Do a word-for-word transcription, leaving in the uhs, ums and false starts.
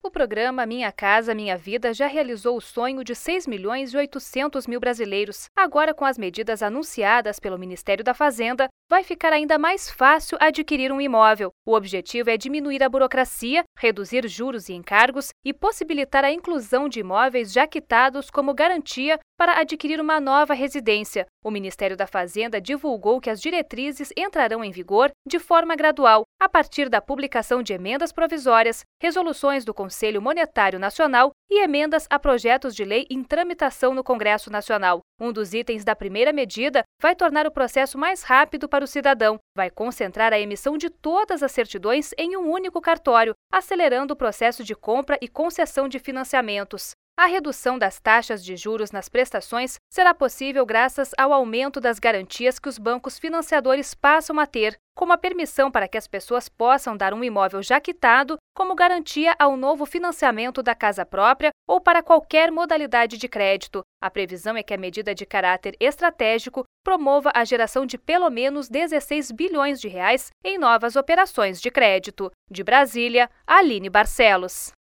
O programa Minha Casa Minha Vida já realizou o sonho de seis milhões e oitocentos mil brasileiros. Agora, com as medidas anunciadas pelo Ministério da Fazenda, vai ficar ainda mais fácil adquirir um imóvel. O objetivo é diminuir a burocracia, reduzir juros e encargos e possibilitar a inclusão de imóveis já quitados como garantia para adquirir uma nova residência. O Ministério da Fazenda divulgou que as diretrizes entrarão em vigor de forma gradual, a partir da publicação de emendas provisórias, resoluções do Conselho Monetário Nacional e emendas a projetos de lei em tramitação no Congresso Nacional. Um dos itens da primeira medida vai tornar o processo mais rápido para o cidadão. Vai concentrar a emissão de todas as certidões em um único cartório, acelerando o processo de compra e concessão de financiamentos. A redução das taxas de juros nas prestações será possível graças ao aumento das garantias que os bancos financiadores passam a ter, como a permissão para que as pessoas possam dar um imóvel já quitado como garantia ao novo financiamento da casa própria ou para qualquer modalidade de crédito. A previsão é que a medida de caráter estratégico promova a geração de pelo menos dezesseis bilhões de reais em novas operações de crédito. De Brasília, Aline Barcelos.